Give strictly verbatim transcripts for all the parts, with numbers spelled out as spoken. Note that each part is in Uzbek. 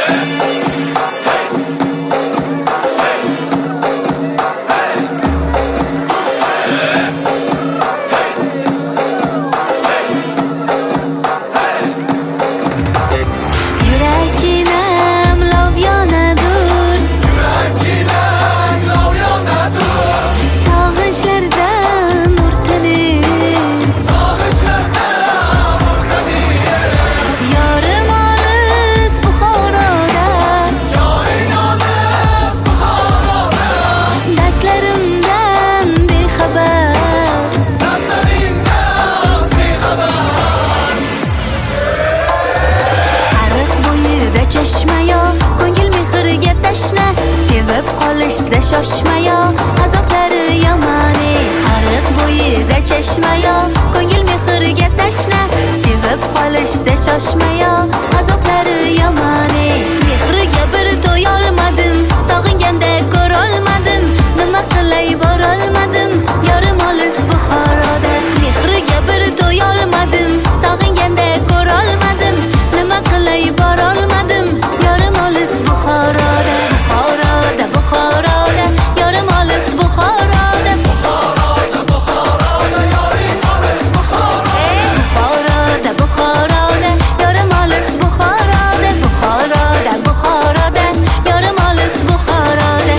qolishda shoshmayo, azoblari yomoni. Ariq bo'yida chashmayo, ko'ngil mehriga tashna. Sevib qolishda shoshmayo, azoblari yomoni. Mehriga bir to'y olmadim, sog'inganda ko'rolmadim. Nima qilay borolmadim, yorim olis Buxoroda. Mehriga bir to'y olmadim, sog'inganda ko'rolmadim. Nima qilay borolmadim, yorim olis Buxoroda. Buxoroda, Buxoroda, yorim olis Buxoroda. Buxoroda, Buxoroda, yorim olis Buxoroda. Buxoroda, Buxoroda, yorim olis Buxoroda. Buxoroda, Buxoroda, yorim olis Buxoroda.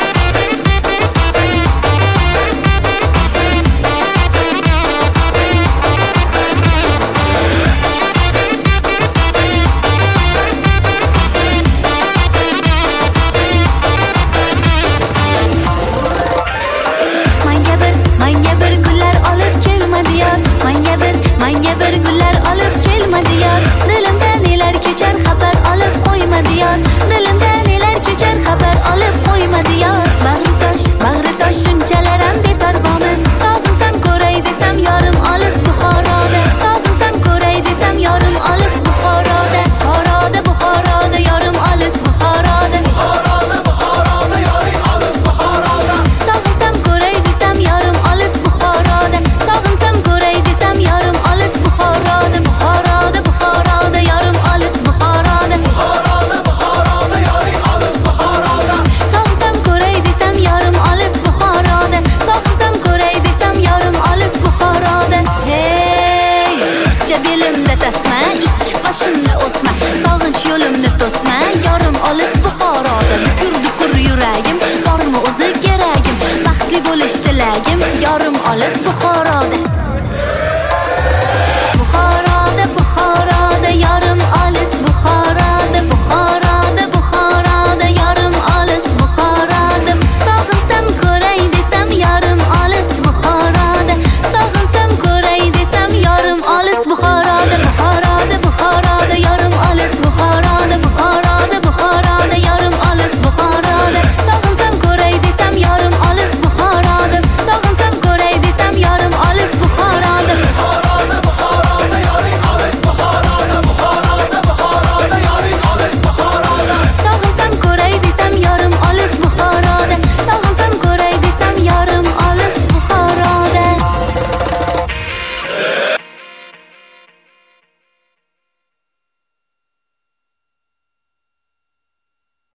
Manga bir gullar olib kelma diyor. Manga bir, manga bir gullar olib kelma diyor. Dilimda nelar kechar xabar olib qo'yma diyor. Dilimda nelar kechar xabar olib qo'yma diyor. Bag'ri tosh, bag'ri tosh shunchalar ham beparvomi. Sog'insam ko'ray desam yorim olis Buxoroda. Sog'insam ko'ray desam yorim olis Buxoroda. Buxoroda, Buxoroda, yorim olis Buxoroda. Buxoroda, Buxoroda, yorim olis Buxoroda. Sog'insam ko'ray desam yorim olis Buxoroda. Sog'insam ko'ray desam yorim olis Buxoroda. Buxoroda, Buxoroda, yorim olis Buxoroda. Buxoroda, Buxoroda, yorim olis Buxoroda. Sog'insam ko'ray desam yorim olis Buxoroda. Sog'insam ko'ray desam yorim olis Buxoroda. Hey, ikki belimda tasma, ikki qoshimda o'sma. Sog'inch yo'limni to'sma, yorim olis Buxoroda. Dukur dukur yuragim, bormi o'zi keragim. Baxtli bo'lish tilagim, yorim olis Buxoroda.